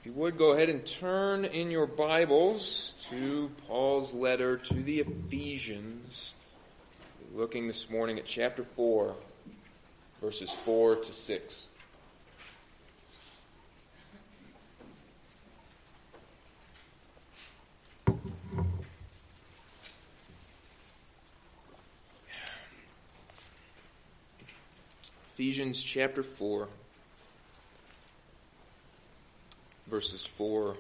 You would go ahead and turn in your Bibles to Paul's letter to the Ephesians. We're looking this morning at chapter 4, verses 4 to 6. Ephesians chapter 4, verses 4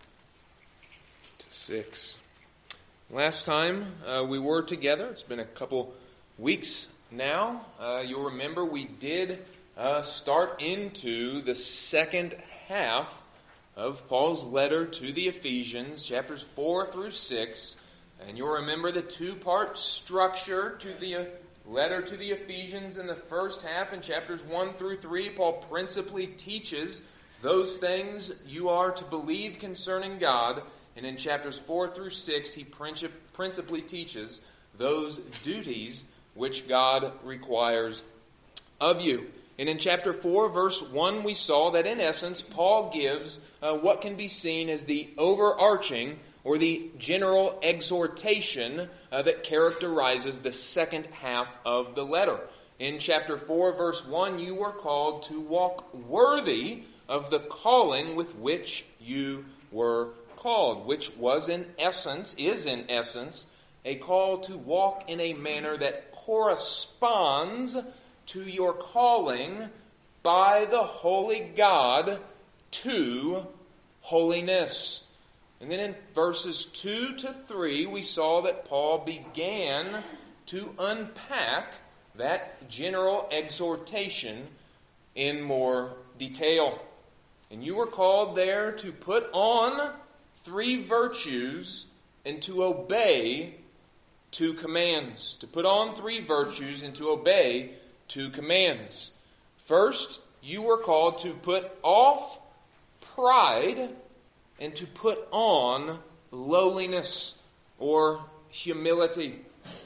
to 6. Last time we were together, it's been a couple weeks now, you'll remember we did start into the second half of Paul's letter to the Ephesians, chapters 4 through 6. And you'll remember the two-part structure to the letter to the Ephesians. In the first half, in chapters 1 through 3, Paul principally teaches those things you are to believe concerning God. And in chapters 4 through 6, he principally teaches those duties which God requires of you. And in chapter 4, verse 1, we saw that in essence, Paul gives what can be seen as the overarching or the general exhortation that characterizes the second half of the letter. In chapter 4, verse 1, you were called to walk worthy of the calling with which you were called, which is in essence, a call to walk in a manner that corresponds to your calling by the holy God to holiness. And then in verses 2 to 3, we saw that Paul began to unpack that general exhortation in more detail. And you were called there to put on 3 virtues and to obey 2 commands. To put on 3 virtues and to obey 2 commands. First, you were called to put off pride and to put on lowliness or humility.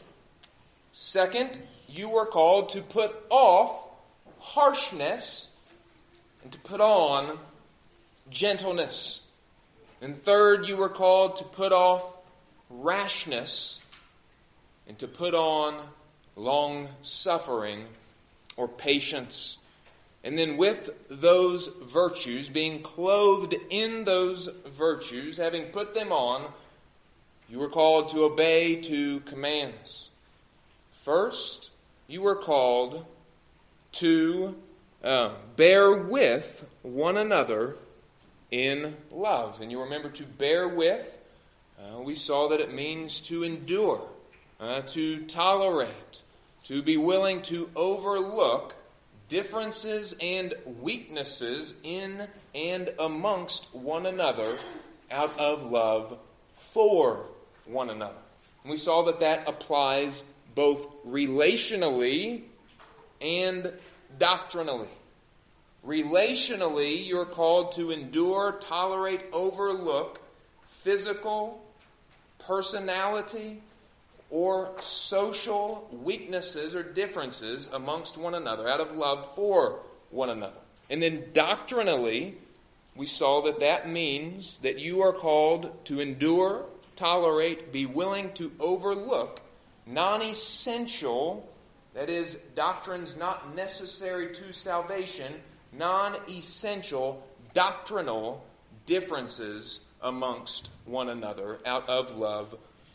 Second, you were called to put off harshness and to put on gentleness. And third, you were called to put off rashness and to put on long-suffering or patience. And then with those virtues, being clothed in those virtues, having put them on, you were called to obey 2 commands. First, you were called to bear with one another in love. And you remember to bear with, we saw that it means to endure, to tolerate, to be willing to overlook differences and weaknesses in and amongst one another out of love for one another. And we saw that that applies both relationally and doctrinally. Relationally, you're called to endure, tolerate, overlook physical, personality, or social weaknesses or differences amongst one another out of love for one another. And then doctrinally, we saw that that means that you are called to endure, tolerate, be willing to overlook non-essential, that is, doctrines not necessary to salvation, non-essential doctrinal differences amongst one another out of love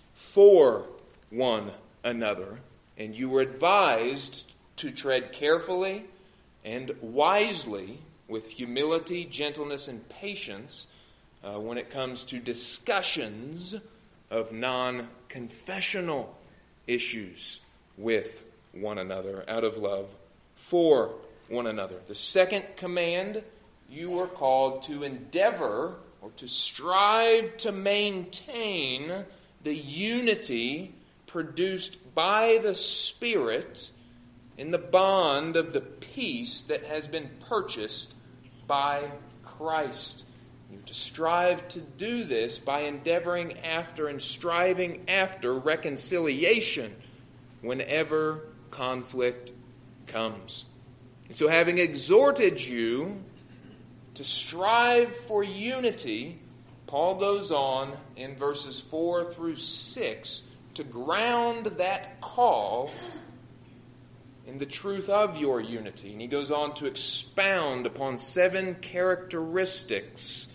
for one another. And you were advised to tread carefully and wisely with humility, gentleness, and patience when it comes to discussions of non-confessional issues with one another out of love for one another. The second command, you were called to endeavor or to strive to maintain the unity produced by the Spirit in the bond of the peace that has been purchased by Christ. You have to strive to do this by endeavoring after and striving after reconciliation whenever conflict comes. And so having exhorted you to strive for unity, Paul goes on in verses 4 through 6 to ground that call in the truth of your unity. And he goes on to expound upon 7 characteristics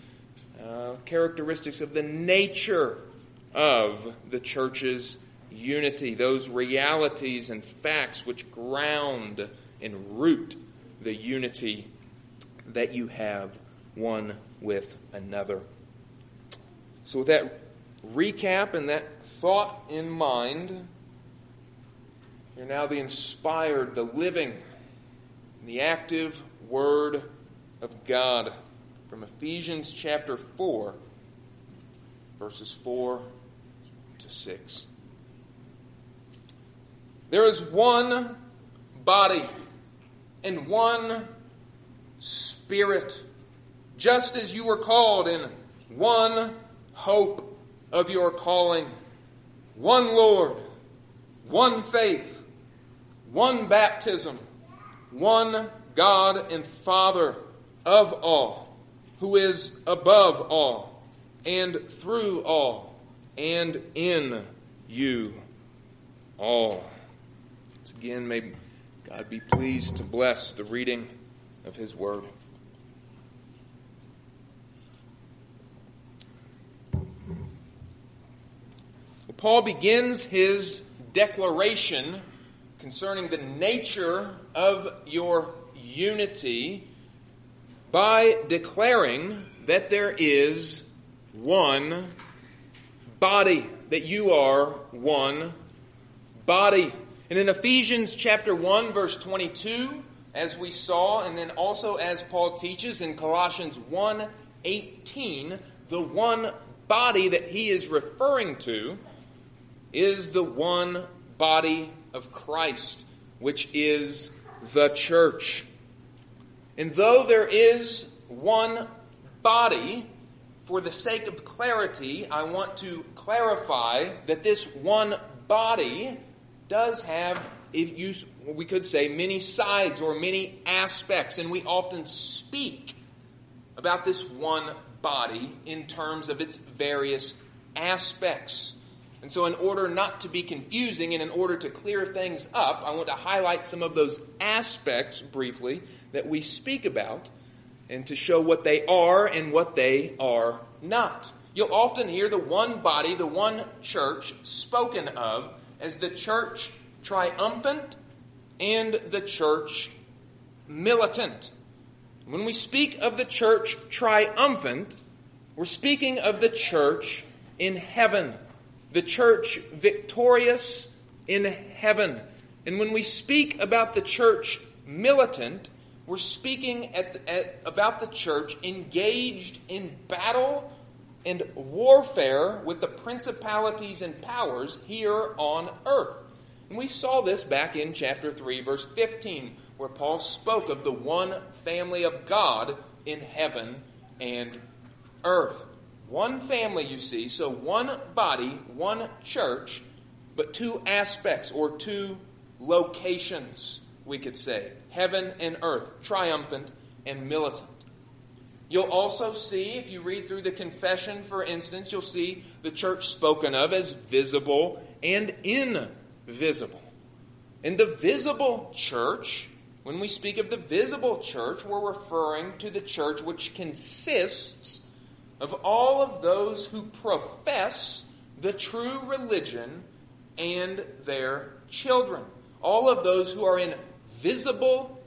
of the nature of the church's unity, those realities and facts which ground and root the unity that you have one with another. So with that recap and that thought in mind, you're now the inspired, the living, the active Word of God from Ephesians chapter 4, verses 4 to 6. There is one body and one Spirit, just as you were called in one hope of your calling, one Lord, one faith, one baptism, one God and Father of all, who is above all, and through all, and in you all. Once again, may God be pleased to bless the reading of His Word. Paul begins his declaration concerning the nature of your unity by declaring that there is one body, that you are one body. And in Ephesians chapter 1, verse 22, as we saw, and then also as Paul teaches in Colossians 1:18, the one body that he is referring to is the one body of Christ, which is the church. And though there is one body, for the sake of clarity, I want to clarify that this one body does have, we could say, many sides or many aspects, and we often speak about this one body in terms of its various aspects. And so in order not to be confusing and in order to clear things up, I want to highlight some of those aspects briefly that we speak about and to show what they are and what they are not. You'll often hear the one body, the one church, spoken of as the church triumphant and the church militant. When we speak of the church triumphant, we're speaking of the church in heaven. The church victorious in heaven. And when we speak about the church militant, we're speaking about the church engaged in battle and warfare with the principalities and powers here on earth. And we saw this back in chapter 3, verse 15, where Paul spoke of the one family of God in heaven and earth. One family, you see, so one body, one church, but two aspects or two locations, we could say. Heaven and earth, triumphant and militant. You'll also see, if you read through the confession, for instance, you'll see the church spoken of as visible and invisible. In the visible church, when we speak of the visible church, we're referring to the church which consists of all of those who profess the true religion and their children. All of those who are in visible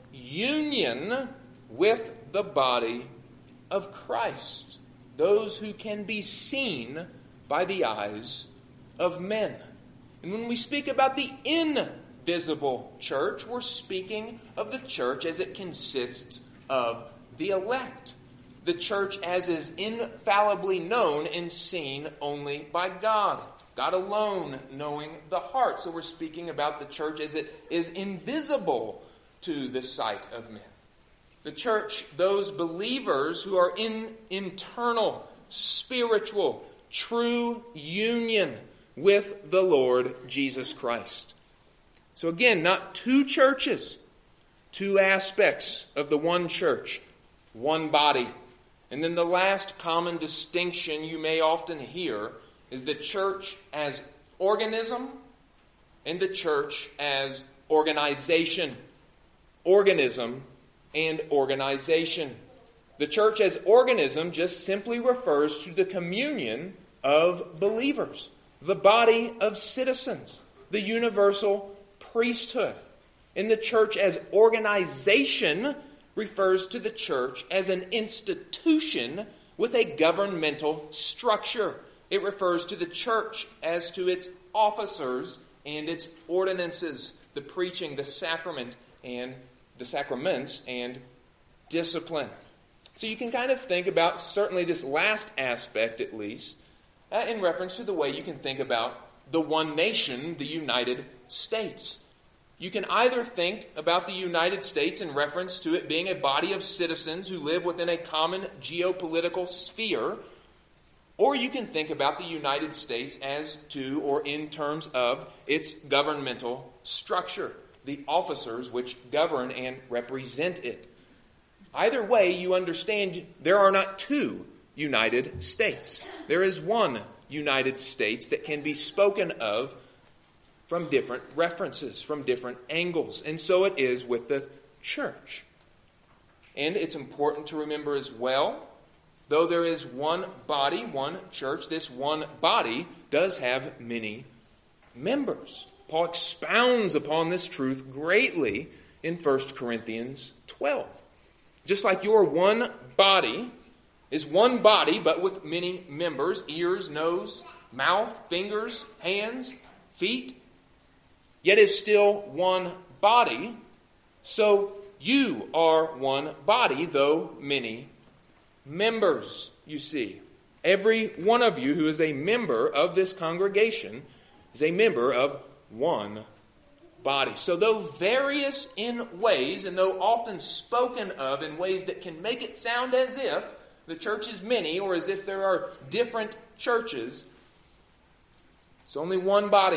union with the body of Christ. Those who can be seen by the eyes of men. And when we speak about the invisible church, we're speaking of the church as it consists of the elect. The church as is infallibly known and seen only by God. God alone knowing the heart. So we're speaking about the church as it is invisible to the sight of men. The church, those believers who are in internal, spiritual, true union with the Lord Jesus Christ. So again, not two churches, two aspects of the one church, one body, And then the last common distinction you may often hear is the church as organism and the church as organization. Organism and organization. The church as organism just simply refers to the communion of believers, the body of citizens, the universal priesthood. And the church as organization refers to the church as an institution with a governmental structure. It refers to the church as to its officers and its ordinances, the preaching, the sacraments, and discipline. So you can kind of think about certainly this last aspect at least in reference to the way you can think about the one nation, the United States. You can either think about the United States in reference to it being a body of citizens who live within a common geopolitical sphere, or you can think about the United States as to or in terms of its governmental structure, the officers which govern and represent it. Either way, you understand there are not two United States. There is one United States that can be spoken of from different references, from different angles. And so it is with the church. And it's important to remember as well, though there is one body, one church, this one body does have many members. Paul expounds upon this truth greatly in 1 Corinthians 12. Just like your one body is one body, but with many members, ears, nose, mouth, fingers, hands, feet, yet is still one body, so you are one body, though many members, you see. Every one of you who is a member of this congregation is a member of one body. So though various in ways, and though often spoken of in ways that can make it sound as if the church is many, or as if there are different churches, it's only one body,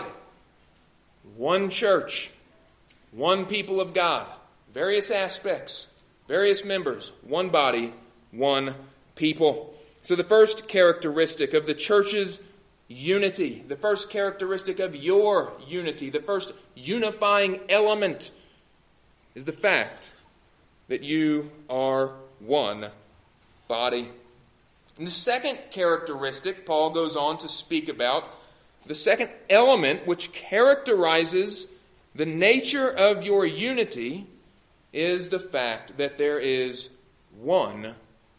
one church, one people of God, various aspects, various members, one body, one people. So the first characteristic of the church's unity, the first characteristic of your unity, the first unifying element is the fact that you are one body. And the second characteristic Paul goes on to speak about, the second element which characterizes the nature of your unity is the fact that there is one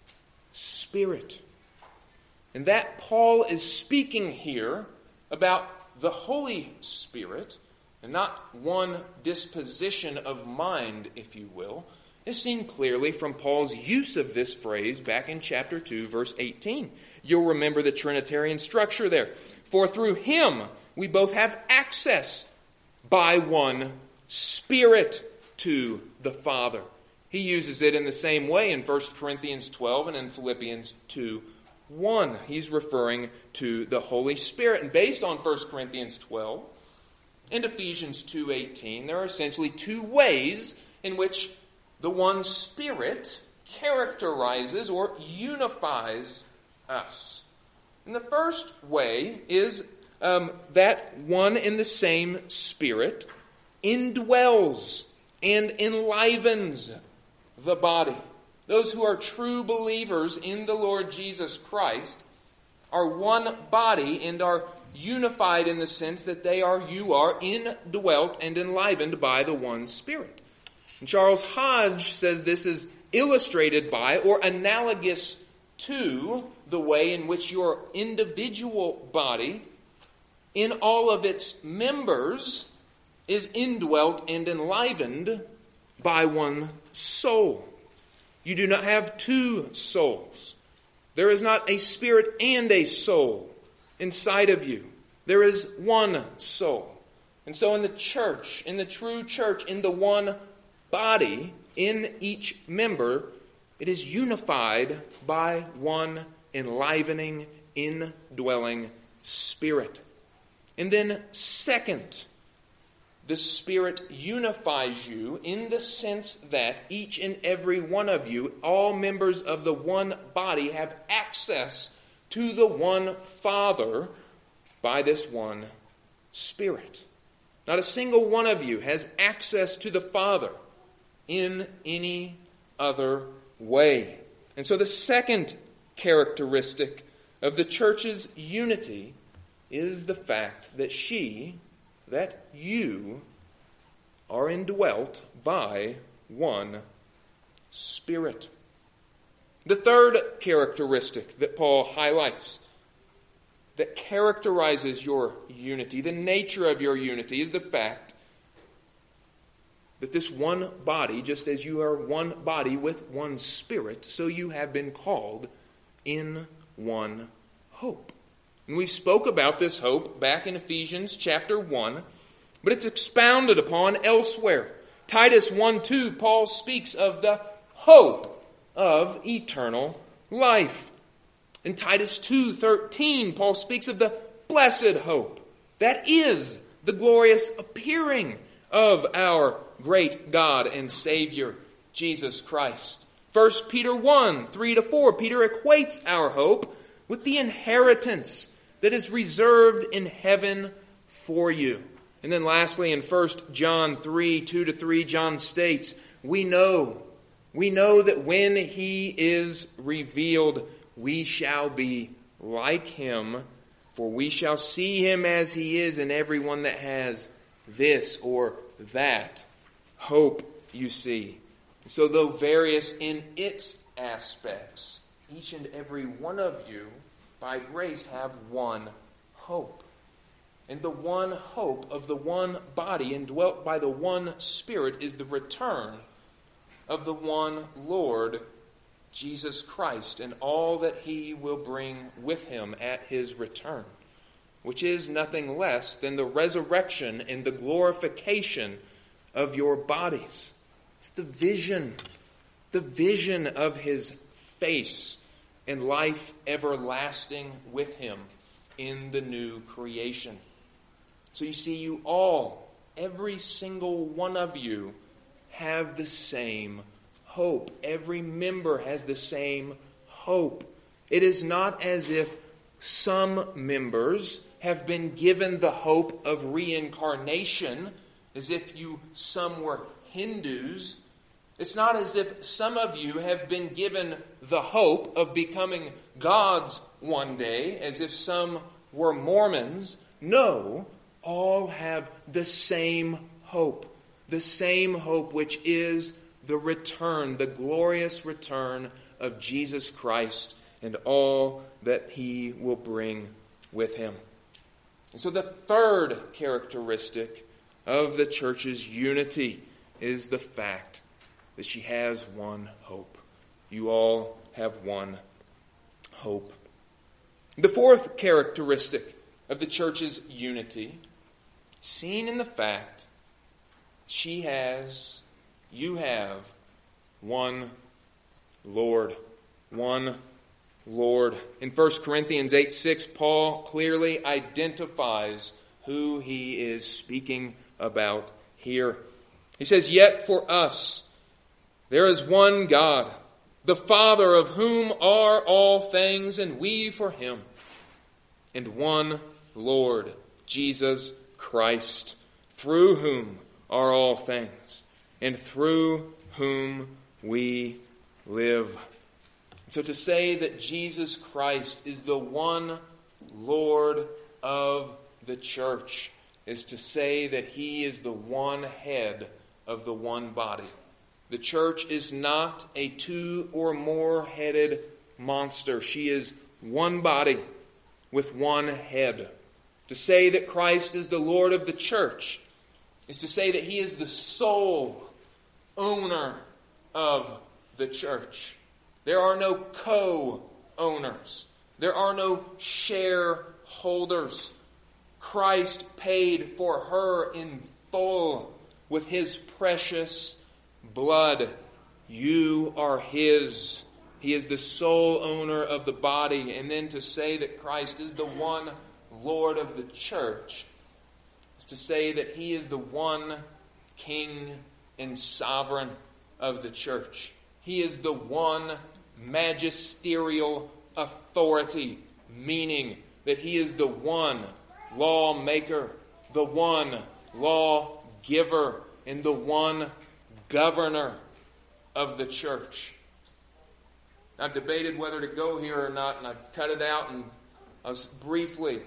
Spirit. And that Paul is speaking here about the Holy Spirit, and not one disposition of mind, if you will, is seen clearly from Paul's use of this phrase back in chapter 2, verse 18. You'll remember the Trinitarian structure there. For through him we both have access by one Spirit to the Father. He uses it in the same way in 1 Corinthians 12 and in Philippians 2:1. He's referring to the Holy Spirit. And based on 1 Corinthians 12 and Ephesians 2:18, there are essentially two ways in which the one Spirit characterizes or unifies us. And the first way is that one in the same Spirit indwells and enlivens the body. Those who are true believers in the Lord Jesus Christ are one body and are unified in the sense that you are indwelt and enlivened by the one Spirit. And Charles Hodge says this is illustrated by or analogous to the way in which your individual body, in all of its members, is indwelt and enlivened by one soul. You do not have two souls. There is not a spirit and a soul inside of you. There is one soul. And so in the church, in the true church, in the one body, in each member, it is unified by one enlivening, indwelling Spirit. And then second, the Spirit unifies you in the sense that each and every one of you, all members of the one body, have access to the one Father by this one Spirit. Not a single one of you has access to the Father in any other way. And so the second characteristic of the church's unity is the fact that you are indwelt by one Spirit. The third characteristic that Paul highlights that characterizes your unity, the nature of your unity, is the fact that this one body, just as you are one body with one Spirit, so you have been called in one hope. And we spoke about this hope back in Ephesians chapter 1, but it's expounded upon elsewhere. Titus 1:2, Paul speaks of the hope of eternal life. In Titus 2:13, Paul speaks of the blessed hope. That is the glorious appearing of our great God and Savior, Jesus Christ. 1 Peter 1:3-4, Peter equates our hope with the inheritance that is reserved in heaven for you. And then lastly, in 1 John 3:2-3, John states, we know that when he is revealed, we shall be like him, for we shall see him as he is, and everyone that has this or that hope, you see. So though various in its aspects, each and every one of you, by grace, have one hope. And the one hope of the one body indwelt by the one Spirit is the return of the one Lord, Jesus Christ, and all that he will bring with him at his return, which is nothing less than the resurrection and the glorification of your bodies. It's the vision of his face and life everlasting with him in the new creation. So you see, you all, every single one of you, have the same hope. Every member has the same hope. It is not as if some members have been given the hope of reincarnation, as if some were Hindus. It's not as if some of you have been given the hope of becoming gods one day, as if some were Mormons. No, all have the same hope which is the return, the glorious return of Jesus Christ and all that he will bring with him. And so the third characteristic of the church's unity is the fact that she has one hope. You all have one hope. The fourth characteristic of the church's unity, seen in the fact you have one Lord. One Lord. In 1 Corinthians 8:6, Paul clearly identifies who he is speaking about here. He says, "Yet for us there is one God, the Father, of whom are all things, and we for him, and one Lord, Jesus Christ, through whom are all things, and through whom we live." So to say that Jesus Christ is the one Lord of the church is to say that he is the one head of the one body. The church is not a two or more headed monster. She is one body with one head. To say that Christ is the Lord of the church is to say that he is the sole owner of the church. There are no co-owners. There are no shareholders. Christ paid for her in full with his precious blood. You are his. He is the sole owner of the body. And then to say that Christ is the one Lord of the church is to say that He is the one King and sovereign of the church. He is the one magisterial authority, meaning that He is the one lawmaker, the one lawgiver, and the one governor of the church. I've debated whether to go here or not, and I've cut it out, and I was briefly,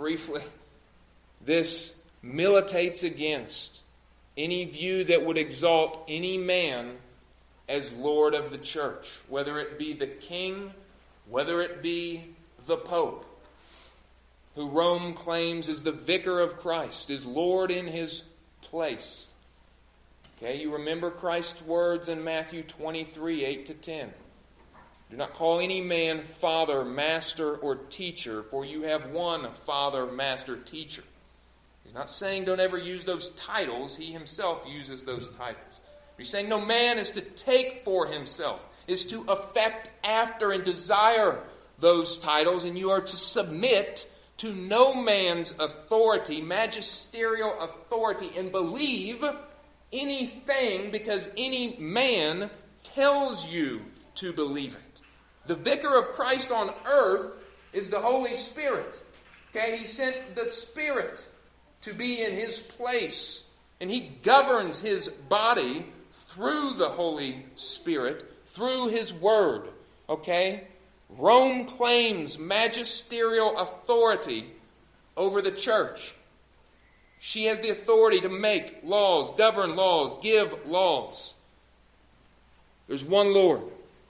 this militates against any view that would exalt any man as Lord of the church, whether it be the king, whether it be the Pope, who Rome claims is the vicar of Christ, is Lord in his place. Okay, you remember Christ's words in Matthew 23, 8-10. Do not call any man father, master, or teacher, for you have one Father, Master, Teacher. He's not saying don't ever use those titles. He himself uses those titles. He's saying no man is to take for himself, is to affect after and desire those titles, and you are to submit to no man's authority, magisterial authority, and believe anything because any man tells you to believe it. The vicar of Christ on earth is the Holy Spirit. Okay, He sent the Spirit to be in His place, and He governs His body through the Holy Spirit, through His Word. Okay? Rome claims magisterial authority over the church. She has the authority to make laws, govern laws, give laws. There's one Lord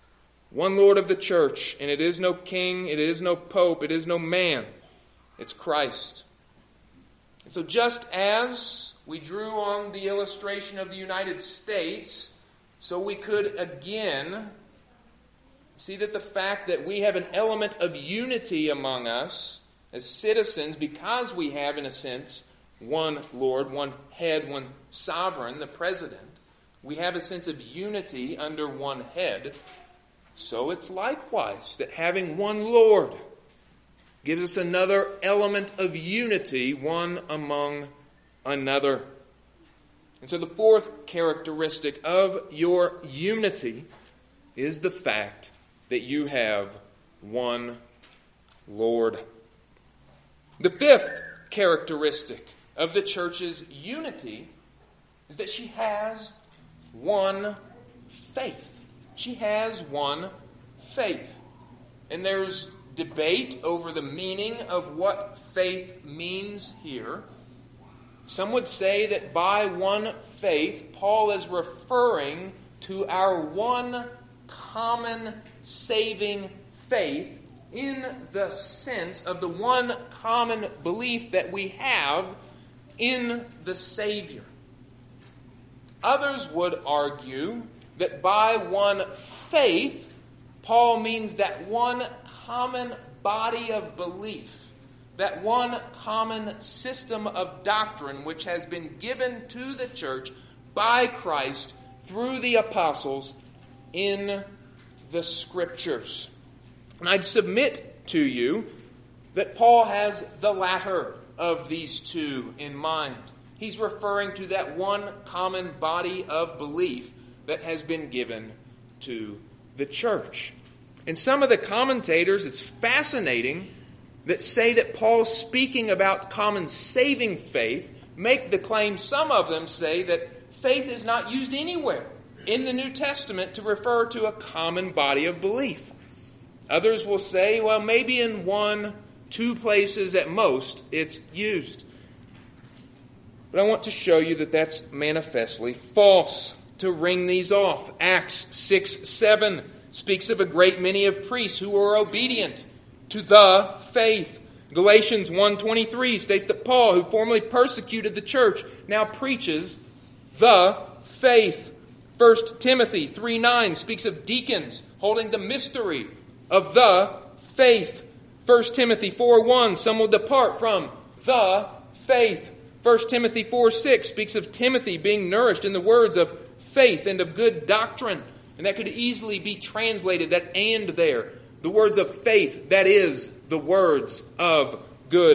of the church, and it is no king, it is no pope, it is no man. It's Christ. And so just as we drew on the illustration of the United States, so we could again see that the fact that we have an element of unity among us as citizens, because we have, in a sense, one Lord, one head, one sovereign, the president, we have a sense of unity under one head. So it's likewise that having one Lord gives us another element of unity, one among another. And so the fourth characteristic of your unity is the fact that you have one Lord. The fifth characteristic of the church's unity is that she has one faith. She has one faith. And there's debate over the meaning of what faith means here. Some would say that by one faith, Paul is referring to our one common saving faith in the sense of the one common belief that we have in the Savior. Others would argue that by one faith, Paul means that one common body of belief, that one common system of doctrine which has been given to the church by Christ through the apostles in the Scriptures. And I'd submit to you that Paul has the latter of these two in mind. He's referring to that one common body of belief that has been given to the church. And some of the commentators, it's fascinating, that say that Paul's speaking about common saving faith, make the claim, some of them say that faith is not used anywhere in the New Testament to refer to a common body of belief. Others will say, well, maybe in 1-2 places at most it's used. But I want to show you that that's manifestly false. To ring these off, Acts 6:7 speaks of a great many of priests who were obedient to the faith. Galatians 1:23 states that Paul, who formerly persecuted the church, now preaches the faith. 1 Timothy 3:9 speaks of deacons holding the mystery of the faith. 1 Timothy 4:1, some will depart from the faith. 1 Timothy 4:6 speaks of Timothy being nourished in the words of faith and of good doctrine. And that could easily be translated, that and there. The words of faith, that is, the words of good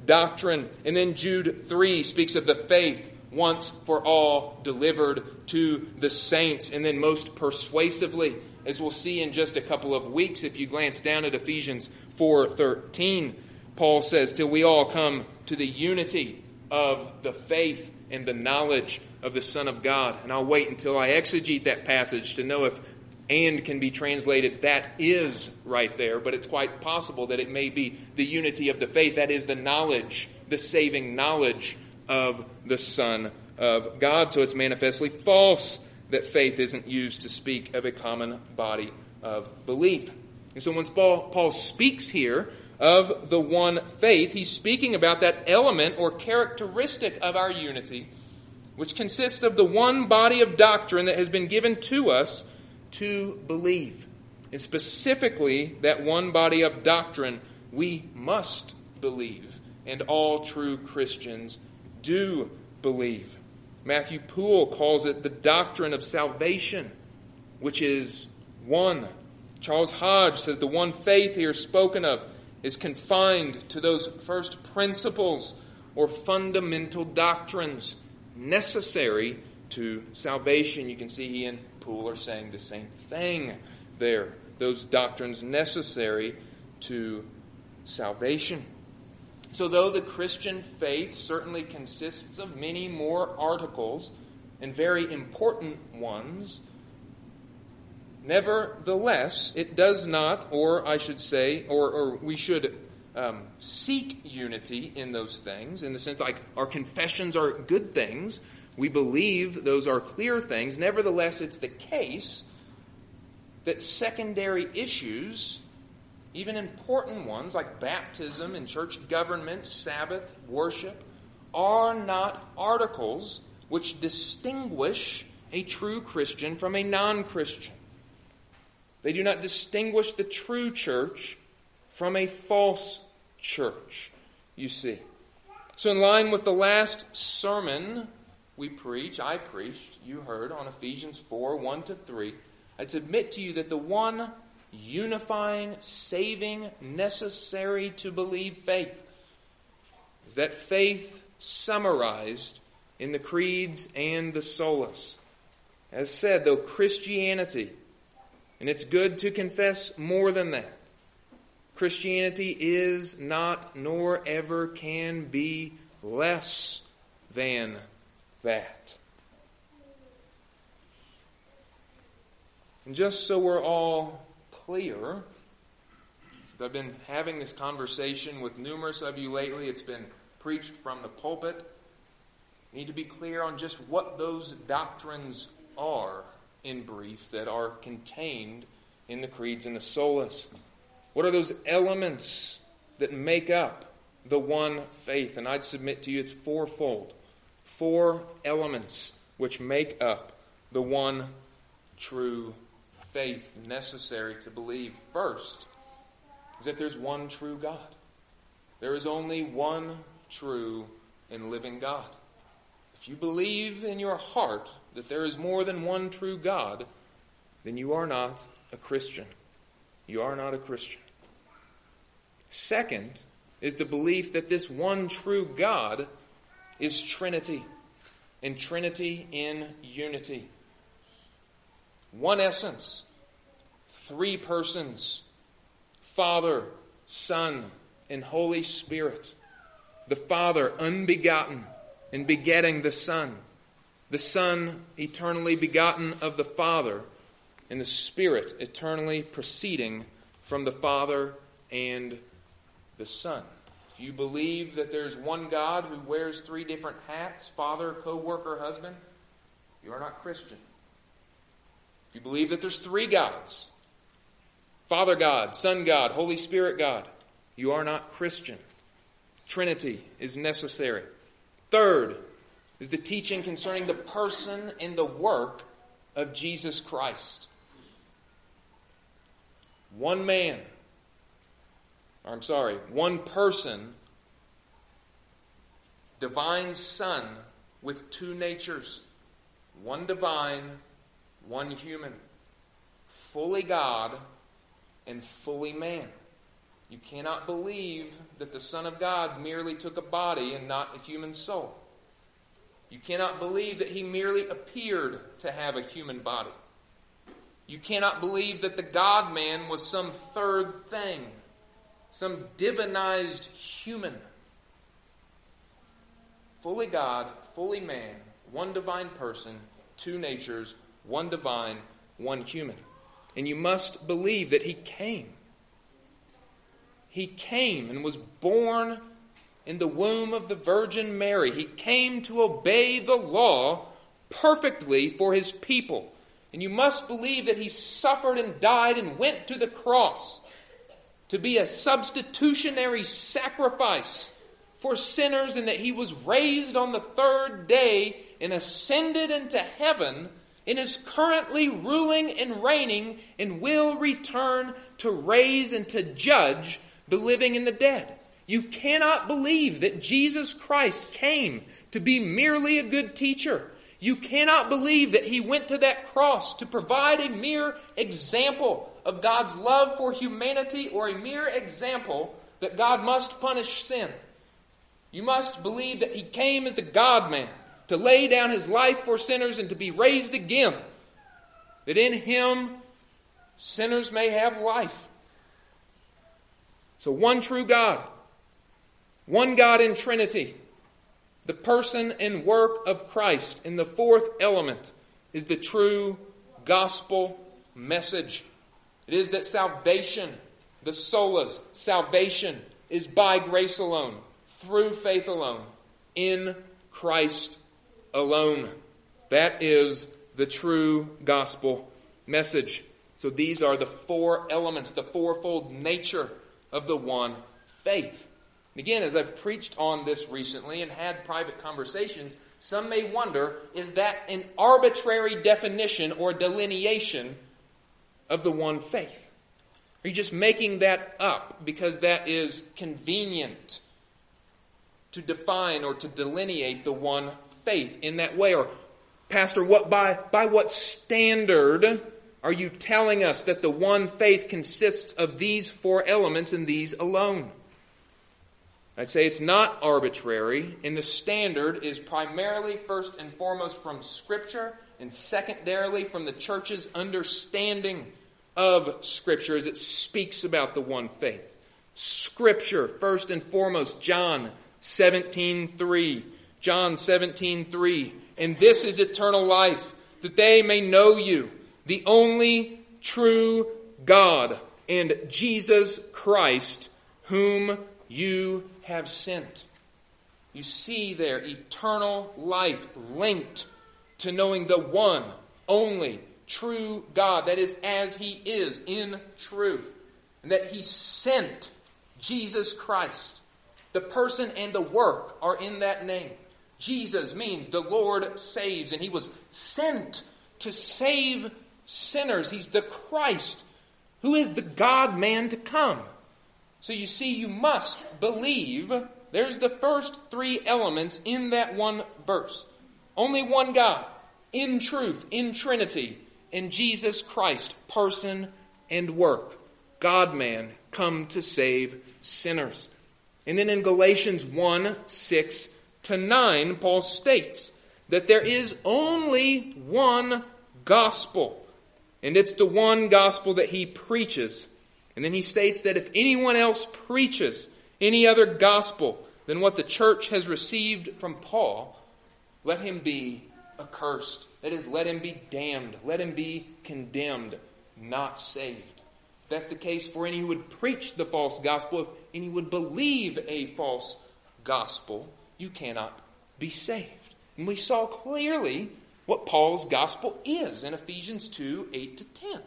doctrine. And then Jude 3 speaks of the faith once for all delivered to the saints. And then most persuasively, as we'll see in just a couple of weeks, if you glance down at Ephesians 4:13, Paul says, till we all come to the unity of the faith and the knowledge of the Son of God. And I'll wait until I exegete that passage to know if "and" can be translated "that is" right there. But it's quite possible that it may be the unity of the faith. That is the knowledge, the saving knowledge of the Son of God. So it's manifestly false that faith isn't used to speak of a common body of belief. And so when Paul speaks here of the one faith, he's speaking about that element or characteristic of our unity, which consists of the one body of doctrine that has been given to us to believe. And specifically, that one body of doctrine we must believe, and all true Christians do believe. Matthew Poole calls it the doctrine of salvation, which is one. Charles Hodge says the one faith here spoken of is confined to those first principles or fundamental doctrines necessary to salvation. You can see he and Poole are saying the same thing there. Those doctrines necessary to salvation. So though the Christian faith certainly consists of many more articles and very important ones, nevertheless, it does not, or I should say, or we should seek unity in those things, in the sense like our confessions are good things. We believe those are clear things. Nevertheless, it's the case that secondary issues, even important ones like baptism and church government, Sabbath, worship, are not articles which distinguish a true Christian from a non-Christian. They do not distinguish the true church from a false church, you see. So in line with the last sermon I preached, you heard, on Ephesians 4, 1-3, I'd submit to you that the one unifying, saving, necessary to believe faith is that faith summarized in the creeds and the solas. As said, though Christianity, and it's good to confess more than that, Christianity is not nor ever can be less than that. And just so we're all clear, since I've been having this conversation with numerous of you lately, it's been preached from the pulpit, I need to be clear on just what those doctrines are, in brief, that are contained in the creeds and the solas. What are those elements that make up the one faith? And I'd submit to you it's fourfold. 4 elements which make up the one true faith necessary to believe. First is that there's one true God. There is only one true and living God. If you believe in your heart that there is more than one true God, then you are not a Christian. You are not a Christian. Second is the belief that this one true God is Trinity, and Trinity in unity. One essence, 3 persons, Father, Son, and Holy Spirit. The Father unbegotten and begetting the Son eternally begotten of the Father, and the Spirit eternally proceeding from the Father and the Son. If you believe that there's one God who wears 3 different hats, father, co-worker, husband, you are not Christian. If you believe that there's 3 gods, Father God, Son God, Holy Spirit God, you are not Christian. Trinity is necessary. Third is the teaching concerning the person and the work of Jesus Christ. One person, divine Son with 2 natures, one divine, one human, fully God and fully man. You cannot believe that the Son of God merely took a body and not a human soul. You cannot believe that he merely appeared to have a human body. You cannot believe that the God-man was some third thing, some divinized human. Fully God, fully man, one divine person, two natures, one divine, one human. And you must believe that he came. He came and was born in the womb of the Virgin Mary. He came to obey the law perfectly for his people. And you must believe that he suffered and died and went to the cross to be a substitutionary sacrifice for sinners, and that he was raised on the third day and ascended into heaven and is currently ruling and reigning and will return to raise and to judge the living and the dead. You cannot believe that Jesus Christ came to be merely a good teacher. You cannot believe that he went to that cross to provide a mere example of God's love for humanity, or a mere example that God must punish sin. You must believe that he came as the God-man to lay down his life for sinners and to be raised again, that in him sinners may have life. So one true God, one God in Trinity, the person and work of Christ. And the fourth element is the true gospel message. It is that salvation, the solas, salvation is by grace alone, through faith alone, in Christ alone. That is the true gospel message. So these are the four elements, the fourfold nature of the one faith. And again, as I've preached on this recently and had private conversations, some may wonder, is that an arbitrary definition or delineation of the one faith? Are you just making that up because that is convenient to define or to delineate the one faith in that way? Or, Pastor, what by what standard are you telling us that the one faith consists of these four elements and these alone? I'd say it's not arbitrary, and the standard is primarily, first and foremost, from Scripture, and secondarily from the church's understanding of Scripture as it speaks about the one faith. Scripture, first and foremost, John 17:3. John 17:3. And this is eternal life, that they may know you, the only true God, and Jesus Christ, whom you have sent. You see there eternal life linked to knowing the one, only, true God. That is, as he is in truth. And that he sent Jesus Christ. The person and the work are in that name. Jesus means the Lord saves, and he was sent to save sinners. He's the Christ, who is the God-man to come. So you see, you must believe. There's the first three elements in that one verse. Only one God, in truth, in Trinity, in Jesus Christ, person and work. God-man, come to save sinners. And then in Galatians 1:6-9, Paul states that there is only one gospel. And it's the one gospel that he preaches. And then he states that if anyone else preaches any other gospel than what the church has received from Paul, let him be accursed. That is, let him be damned. Let him be condemned, not saved. If that's the case for any who would preach the false gospel, if any would believe a false gospel, you cannot be saved. And we saw clearly what Paul's gospel is in Ephesians 2:8-10.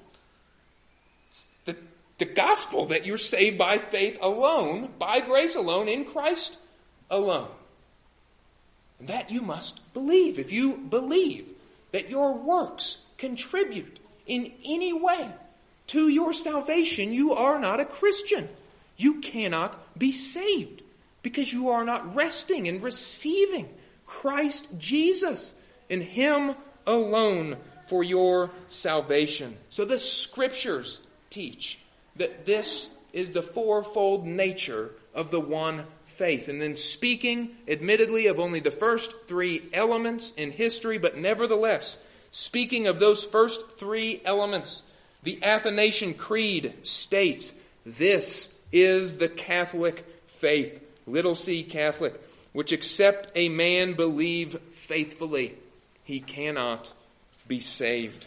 The gospel that you're saved by faith alone, by grace alone, in Christ alone. And that you must believe. If you believe that your works contribute in any way to your salvation, you are not a Christian. You cannot be saved because you are not resting and receiving Christ Jesus and him alone for your salvation. So the Scriptures teach that this is the fourfold nature of the one faith. And then speaking, admittedly, of only the first three elements in history, but nevertheless, speaking of those first three elements, the Athanasian Creed states, this is the Catholic faith, little c Catholic, which except a man believe faithfully, he cannot be saved.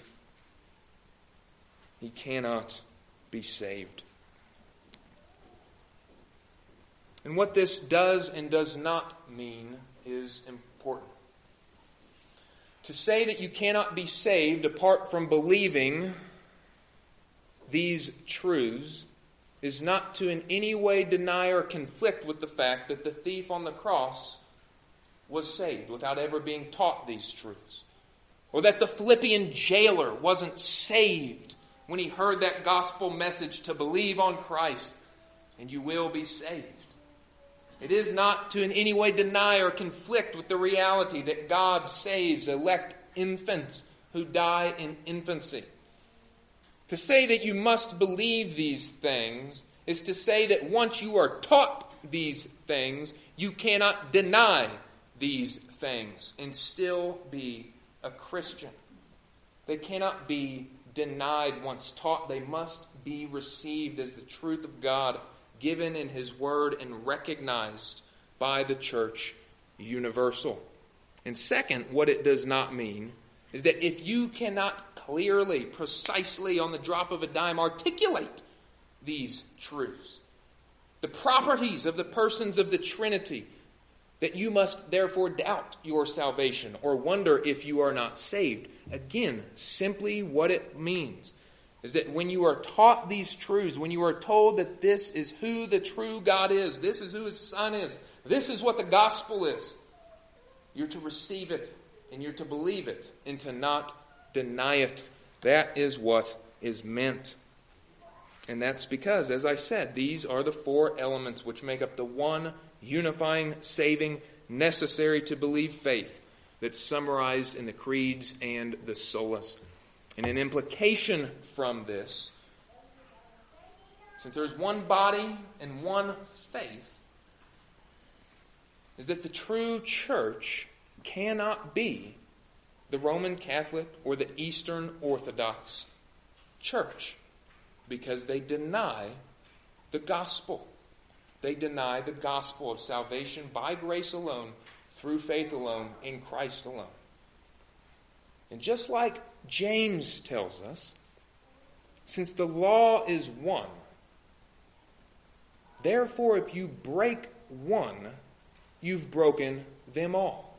He cannot be saved. And what this does and does not mean is important. To say that you cannot be saved apart from believing these truths is not to in any way deny or conflict with the fact that the thief on the cross was saved without ever being taught these truths. Or that the Philippian jailer wasn't saved when he heard that gospel message to believe on Christ and you will be saved. It is not to in any way deny or conflict with the reality that God saves elect infants who die in infancy. To say that you must believe these things is to say that once you are taught these things, you cannot deny these things and still be a Christian. They cannot be denied once taught. They must be received as the truth of God, given in His Word and recognized by the Church universal. And second, what it does not mean is that if you cannot clearly, precisely, on the drop of a dime, articulate these truths, the properties of the persons of the Trinity, that you must therefore doubt your salvation or wonder if you are not saved. Again, simply what it means is that when you are taught these truths, when you are told that this is who the true God is, this is who His Son is, this is what the gospel is, you're to receive it and you're to believe it and to not deny it. That is what is meant. And that's because, as I said, these are the four elements which make up the one unifying, saving, necessary to believe faith that's summarized in the creeds and the solas. And an implication from this, since there's one body and one faith, is that the true church cannot be the Roman Catholic or the Eastern Orthodox Church, because they deny the gospel. They deny the gospel of salvation by grace alone, through faith alone, in Christ alone. And just like James tells us, since the law is one, therefore if you break one, you've broken them all.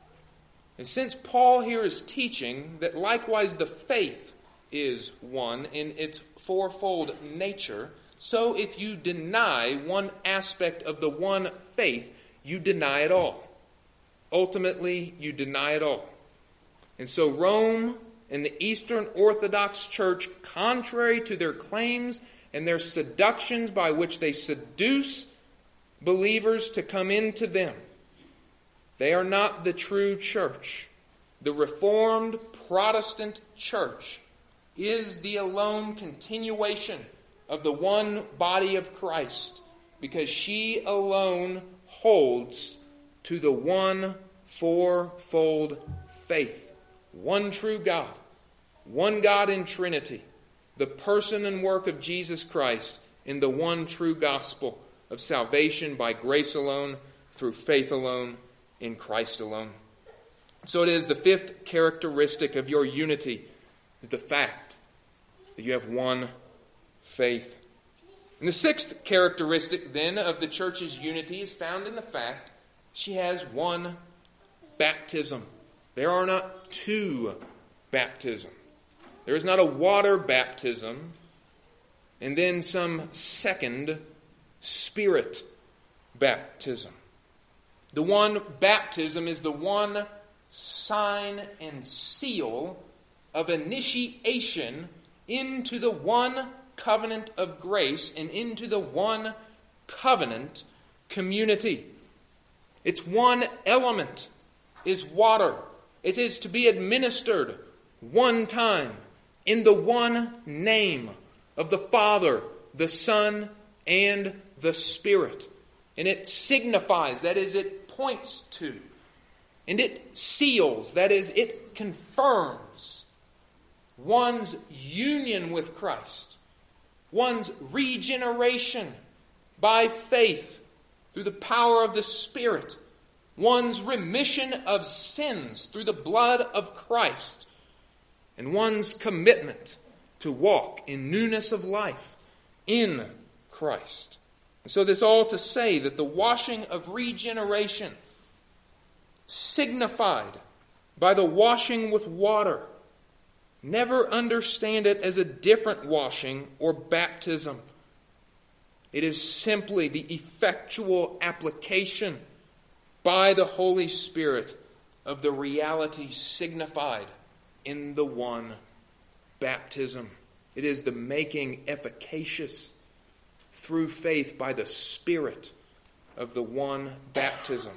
And since Paul here is teaching that likewise the faith is one in its fourfold nature, so if you deny one aspect of the one faith, you deny it all. Ultimately, you deny it all. And so Rome and the Eastern Orthodox Church, contrary to their claims and their seductions by which they seduce believers to come into them, they are not the true church. The Reformed Protestant Church is the alone continuation of the one body of Christ, because she alone holds to the one fourfold faith. One true God, one God in Trinity, the person and work of Jesus Christ in the one true gospel of salvation by grace alone, through faith alone, in Christ alone. So it is the fifth characteristic of your unity is the fact that you have one faith. And the sixth characteristic then of the church's unity is found in the fact she has one baptism. There are not two baptisms. There is not a water baptism and then some second Spirit baptism. The one baptism is the one sign and seal of initiation into the one covenant of grace and into the one covenant community. Its one element is water. It is to be administered one time in the one name of the Father, the Son, and the Spirit. And it signifies, that is, it points to. And it seals, that is, it confirms one's union with Christ, one's regeneration by faith through the power of the Spirit, one's remission of sins through the blood of Christ, and one's commitment to walk in newness of life in Christ. And so this all to say that the washing of regeneration, signified by the washing with water, never understand it as a different washing or baptism. It is simply the effectual application by the Holy Spirit of the reality signified in the one baptism. It is the making efficacious through faith by the Spirit of the one baptism.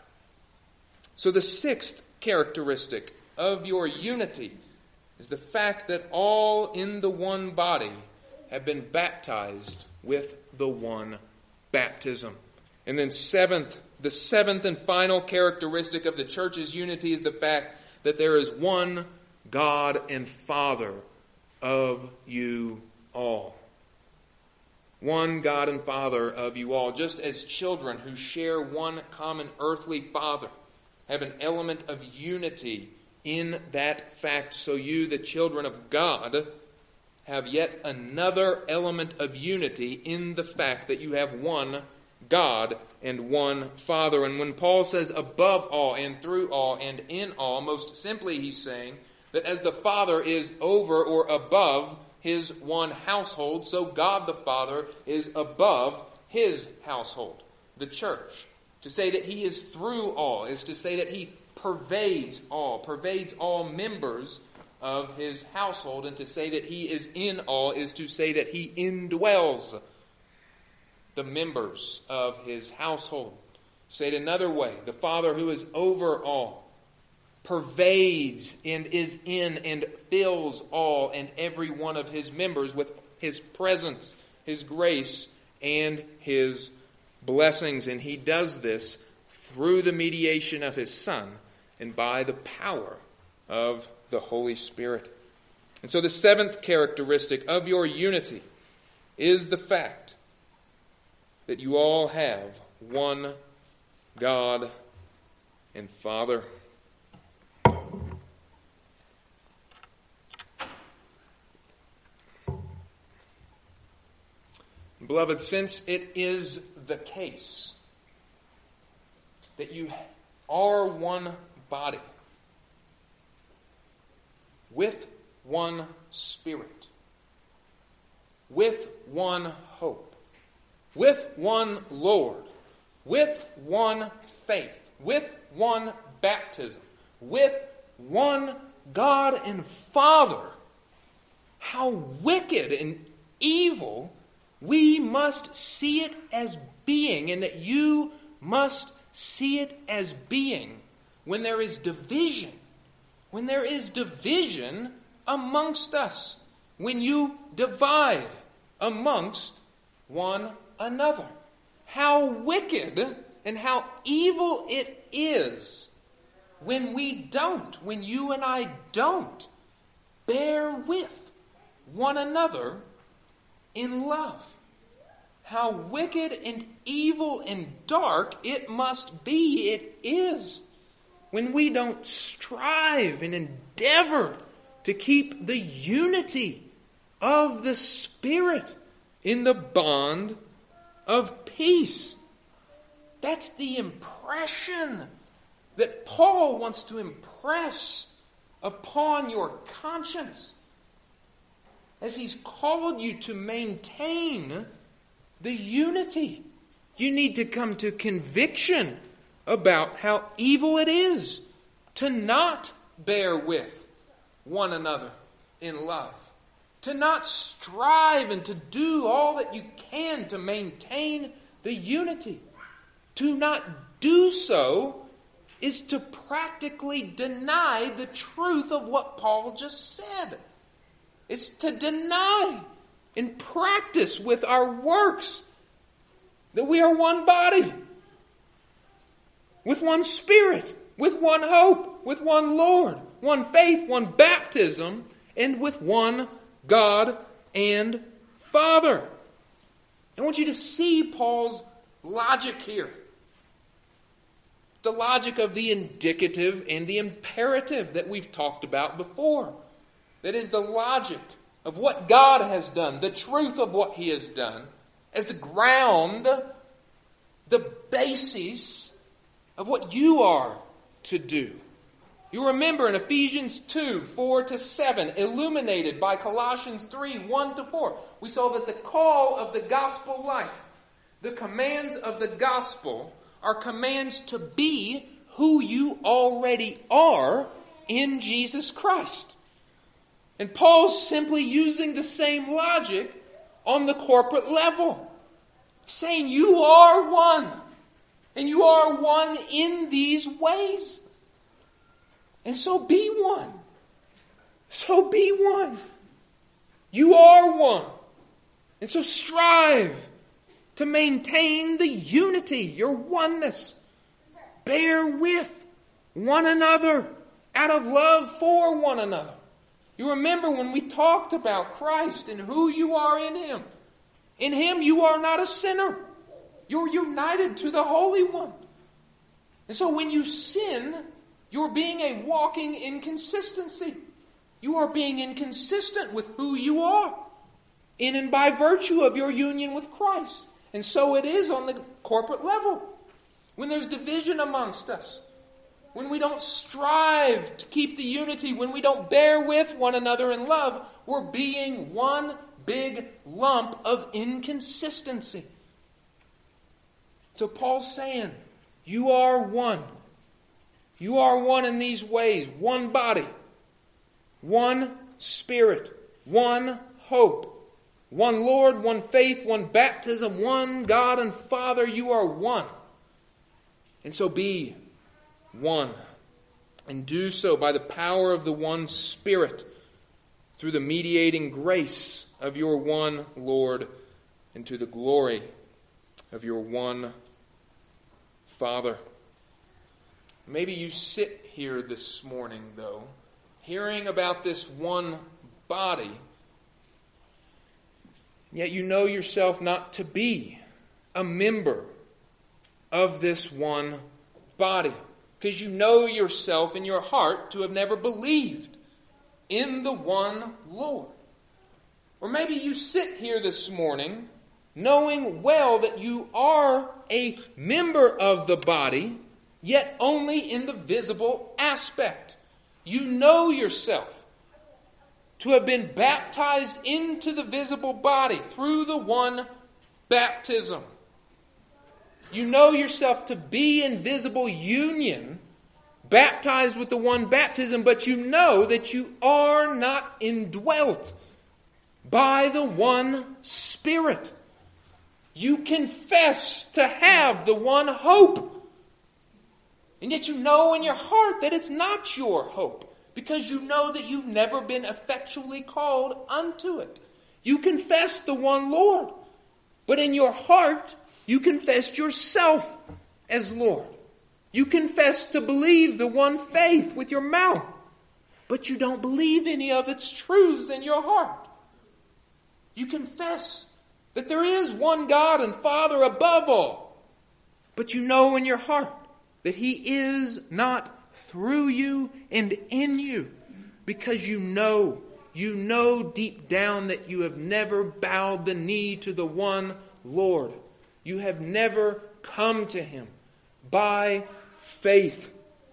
So the sixth characteristic of your unity is the fact that all in the one body have been baptized with the one baptism. And then the seventh and final characteristic of the church's unity is the fact that there is one God and Father of you all. One God and Father of you all. Just as children who share one common earthly Father have an element of unity in that fact, so you, the children of God, have yet another element of unity in the fact that you have one God and one Father. And when Paul says above all and through all and in all, most simply he's saying that as the Father is over or above his one household, so God the Father is above his household, the church. To say that he is through all is to say that he pervades all members of his household, and to say that he is in all is to say that he indwells the members of his household. Say it another way, the Father who is over all pervades and is in and fills all and every one of his members with his presence, his grace, and his blessings. And he does this through the mediation of his Son and by the power of the Holy Spirit. And so the seventh characteristic of your unity is the fact that you all have one God and Father. Beloved, since it is the case that you are one body with one Spirit, with one hope, with one Lord, with one faith, with one baptism, with one God and Father, how wicked and evil we must see it as being, and that you must see it as being when there is division. When there is division amongst us. When you divide amongst one another. How wicked and how evil it is when when you and I don't bear with one another in love. How wicked and evil and dark it must be, it is, when we don't strive and endeavor to keep the unity of the Spirit in the bond of peace. That's the impression that Paul wants to impress upon your conscience, as he's called you to maintain the unity. You need to come to conviction about how evil it is to not bear with one another in love. To not strive and to do all that you can to maintain the unity. To not do so is to practically deny the truth of what Paul just said. It's to deny and practice with our works that we are one body, with one Spirit, with one hope, with one Lord, one faith, one baptism, and with one God and Father. I want you to see Paul's logic here. The logic of the indicative and the imperative that we've talked about before. That is the logic of what God has done, the truth of what He has done, as the ground, the basis of what you are to do. You remember in Ephesians 2, 4-7, illuminated by Colossians 3, 1-4, we saw that the call of the gospel life, the commands of the gospel, are commands to be who you already are in Jesus Christ. And Paul's simply using the same logic on the corporate level, saying you are one, and you are one in these ways. And so be one. So be one. You are one. And so strive to maintain the unity, your oneness. Bear with one another out of love for one another. You remember when we talked about Christ and who you are in Him. In Him you are not a sinner. You're united to the Holy One. And so when you sin, you're being a walking inconsistency. You are being inconsistent with who you are in and by virtue of your union with Christ. And so it is on the corporate level. When there's division amongst us, when we don't strive to keep the unity, when we don't bear with one another in love, we're being one big lump of inconsistency. So Paul's saying, you are one. You are one in these ways. One body, one Spirit, one hope, one Lord, one faith, one baptism, one God and Father. You are one. And so be one. And do so by the power of the one Spirit, through the mediating grace of your one Lord, and to the glory of your one Father. Maybe you sit here this morning, though, hearing about this one body, yet you know yourself not to be a member of this one body, because you know yourself in your heart to have never believed in the one Lord. Or maybe you sit here this morning knowing well that you are a member of the body, yet only in the visible aspect. You know yourself to have been baptized into the visible body through the one baptism. You know yourself to be in visible union, baptized with the one baptism, but you know that you are not indwelt by the one Spirit. You confess to have the one hope. And yet you know in your heart that it's not your hope, because you know that you've never been effectually called unto it. You confess the one Lord, but in your heart you confess yourself as Lord. You confess to believe the one faith with your mouth, but you don't believe any of its truths in your heart. You confess that there is one God and Father above all, but you know in your heart that He is not through you and in you, because you know deep down that you have never bowed the knee to the one Lord. You have never come to Him by faith.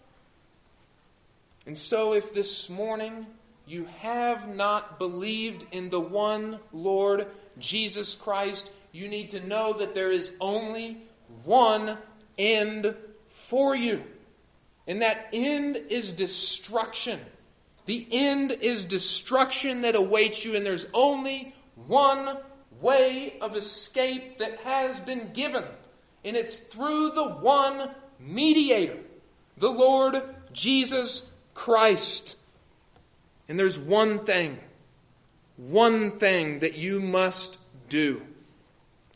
And so if this morning you have not believed in the one Lord Jesus Christ, you need to know that there is only one end for you. And that end is destruction. The end is destruction that awaits you, and there's only one way of escape that has been given. And it's through the one mediator, the Lord Jesus Christ. And there's one thing that you must do.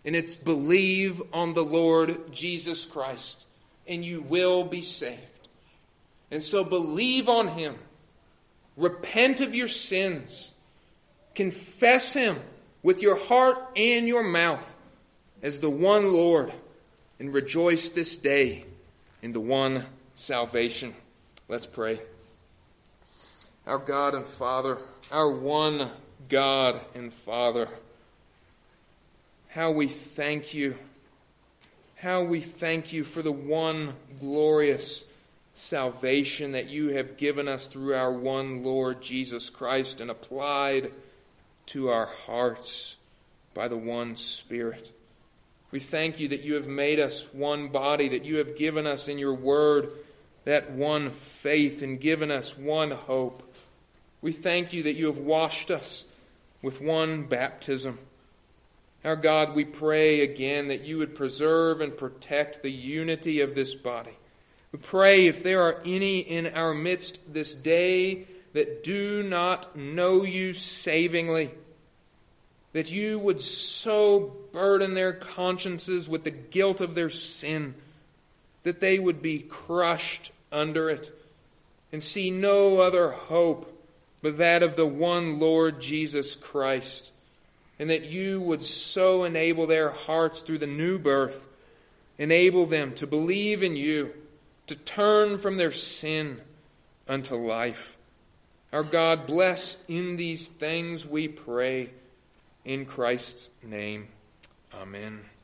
and it's believe on the Lord Jesus Christ, and you will be saved. And so believe on Him. Repent of your sins. Confess Him with your heart and your mouth as the one Lord, and rejoice this day in the one salvation. Let's pray. Our God and Father, our one God and Father, how we thank you. How we thank you for the one glorious salvation that you have given us through our one Lord Jesus Christ and applied to our hearts by the one Spirit. We thank you that you have made us one body, that you have given us in your word that one faith and given us one hope. We thank you that you have washed us with one baptism. Our God, we pray again that you would preserve and protect the unity of this body. We pray if there are any in our midst this day that do not know you savingly, that you would so burden their consciences with the guilt of their sin, that they would be crushed under it and see no other hope but that of the one Lord Jesus Christ, and that you would so enable their hearts through the new birth, enable them to believe in you, to turn from their sin unto life. Our God, bless in these things we pray, in Christ's name. Amen.